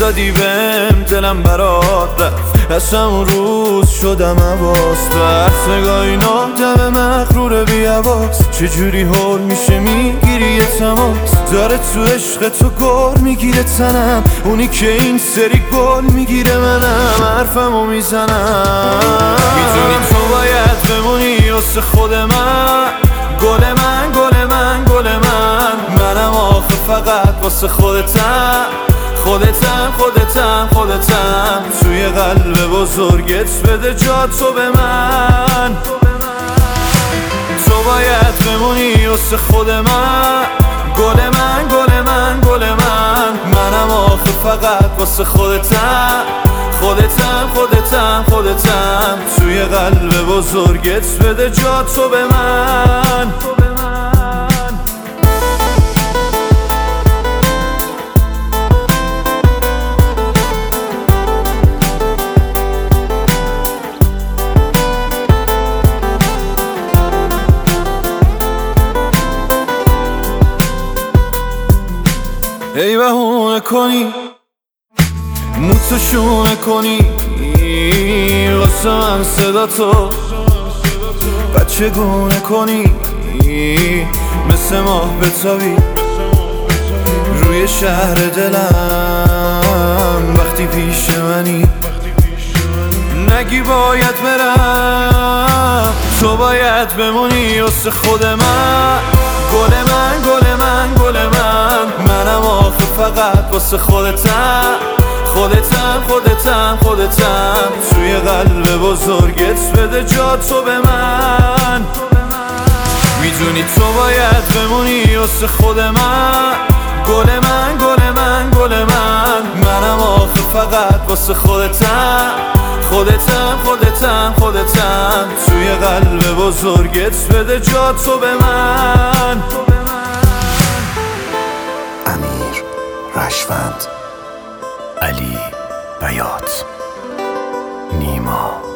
دادی بهم دلم برات رفت، از همون روز شدم حواس بس. نگاه این آدم مغرور بی حواس چجوری حال میشه میگیری یه تماس. داره تو عشق تو گل میگیره تنم، اونی که این سری گل میگیره منم حرفمو میزنم. میدونی تو باید بمونی واسه خود من، گل من گل من گل من. منم آخه فقط واسه خودتم، خودتم خودتم خودتم. توی قلب بزرگت بده جا تو به من. تو باید بمونی واسه خود من، گل من گل من گل من. منم آخه فقط واسه خودتم، خودتم خودتم خودتم. توی قلب بزرگت بده جا تو به من. ای بهونه کنی موتو شونه کنی واسه من صدا تو بچه گونه کنی، مثل ماه بتابی روی شهر دلم وقتی پیش منی. نگی باید برم، تو باید بمونی واسه خود من، گل من گل من گل من. منم آخه فقط واسه خودتم، خودتم خودتم خودتم. توی قلب بزرگت بده جا تو به من. میدونی تو باید بمونی واسه خود من، گل من گل من گل من. منم آخه فقط واسه خودتم، خودتم خودتم خودتم. توی قلب بزرگت بده جا تو به من. امیر رشوند، علی بیات، نیما